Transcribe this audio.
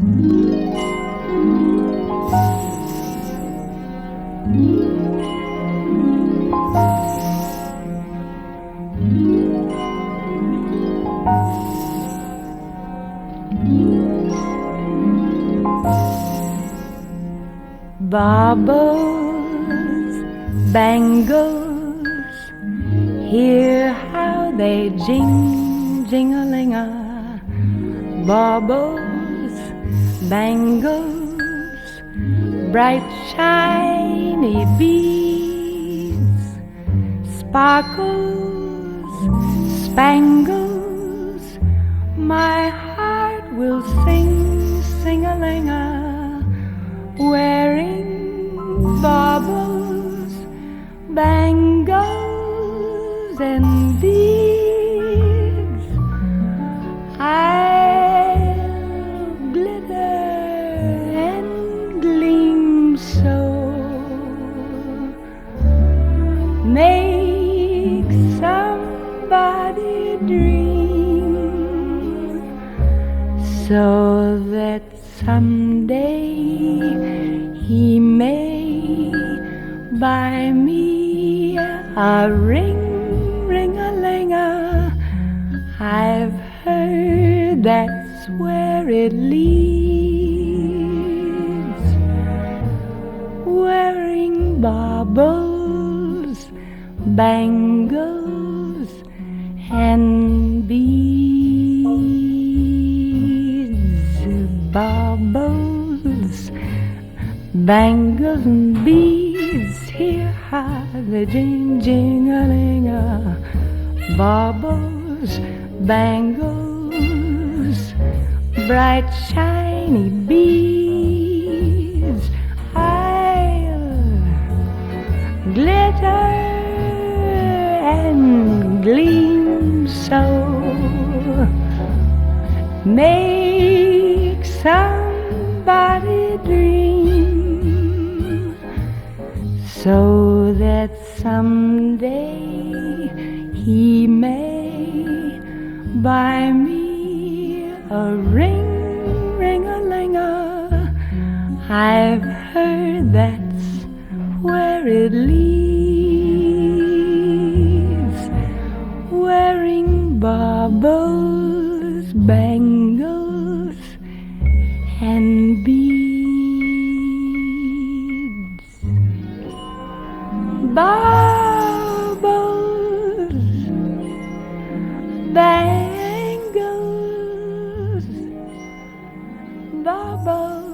Baubles, bangles, hear how they jing-a-ling-a. Baubles, bangles, bright shiny beads, sparkles, spangles, my heart will sing, sing-a-ling-a. Wearing baubles, bangles, and beads, I'll glitter and gleam so, make somebody dream, so that someday he may buy me a ring, ring-a-ling-a. I've heard that's where it leads. Wearing baubles, bangles, and beads. Baubles, bangles and beads, hear how they jing-a-ling-a. Baubles, bangles, bright shiny beads, I'll glitter and gleam so, make somebody dream, so that someday he may buy me a ring, ring-a-ling-a. I've heard that's where it leads. Wearing baubles, bangles, and beads. Baubles, bangles, baubles.